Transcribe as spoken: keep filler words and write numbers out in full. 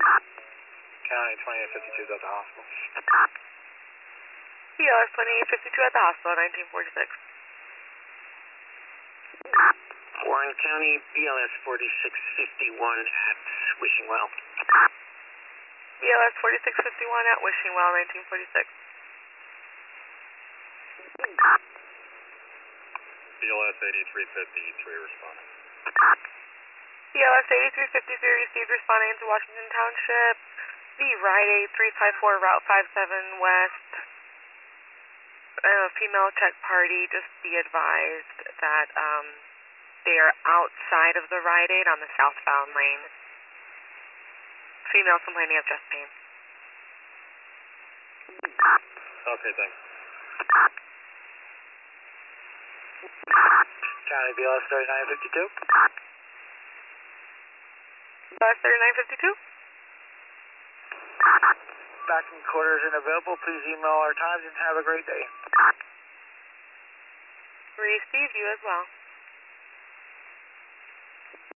County twenty-eight fifty-two is at the hospital. B L S twenty-eight fifty-two at the hospital, nineteen forty-six. Warren County, B L S forty-six fifty-one at Wishing Well. B L S forty-six fifty-one at Wishing Well, nineteen forty-six. B L S eighty-three fifty-three responding. B L S eighty-three fifty-three received responding to Washington Township. The Rite Aid three five four Route five seven West. Uh, female check party, just be advised that um, they are outside of the Rite Aid on the southbound lane. Female complaining of chest pain. Okay, thanks. County B L S thirty-nine fifty-two. B L S thirty-nine fifty-two? Backing quarters and available. Please email our times and have a great day. Receive you as well.